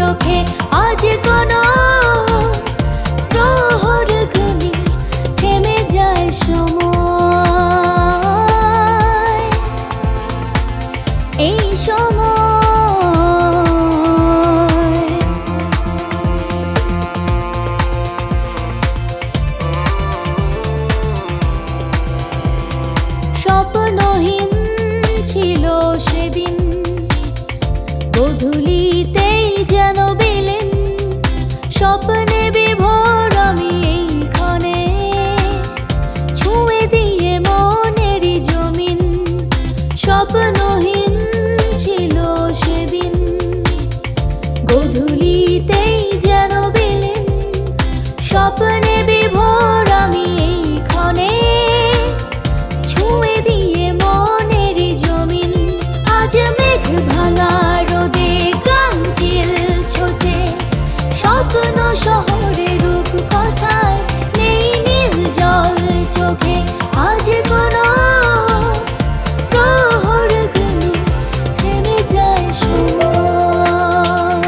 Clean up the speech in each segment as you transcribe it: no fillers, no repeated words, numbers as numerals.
চোখে আজ কোনো প্রহর গুনি থেমে যায় সময়, এই সময় স্বপ্নহীন ছিল সেদিন, গোধূলিতেই যেন বিলীন স্বপ্নে বিভোর আমি এই ক্ষণে, ছুঁয়ে দিয়ে মনেরই জমিন। স্বপ্নহীন ছিল সেদিন, গোধূলিতেই যেন বিলীন স্বপ্নে বিভোর আমি এই ক্ষণে, ছুঁয়ে দিয়ে মনেরই জমিন। আজ মেঘ ভাঙা রোদে গামচিল ছোটে, স্বপ্ন শহরে রূপ কথায় নেই নীল জল চোখে আজ কোনো প্রহর গুনি থেমে যায় সময়।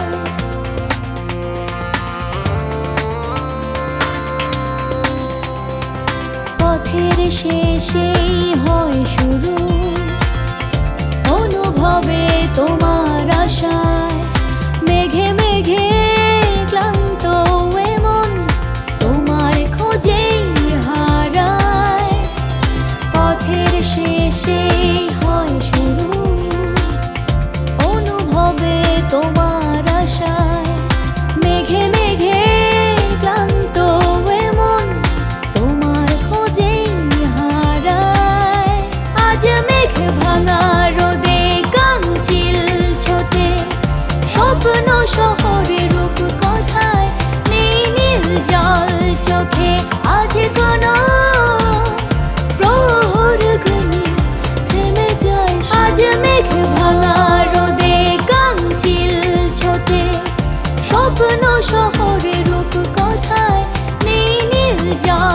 পথের শেষেই হয় শুরু অনুভবে তোমার আশায়, মেঘে মেঘে ক্লান্ত এ মন তোমার খোঁজেই হারায়। পথের শেষেই হয় শুরু অনুভবে তোমার আশায়, মেঘে মেঘে ক্লান্ত এ মন তোমার খোঁজেই হারায়। আজ মেঘ ভাঙা রোদে গামচিল ছোটে, স্বপ্ন শহরে রূপ কথায় নেই নীল জল চোখে আজ কোনো প্রহর গুনি থেমে যায়। আজ মেঘ ভাঙা রোদে গামচিল ছোটে, স্বপ্ন শহরে রূপ কথায় নেই নীল জল